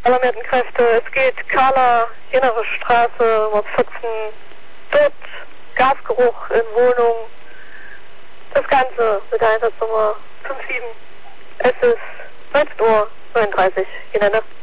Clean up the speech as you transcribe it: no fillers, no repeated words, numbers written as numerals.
alarmierten Kräfte. Es geht Kala, Innere Straße, Nummer 14, dort Gasgeruch in Wohnung. Das Ganze mit der Einsatznummer 57. Es ist 19:39 Uhr. Gelände.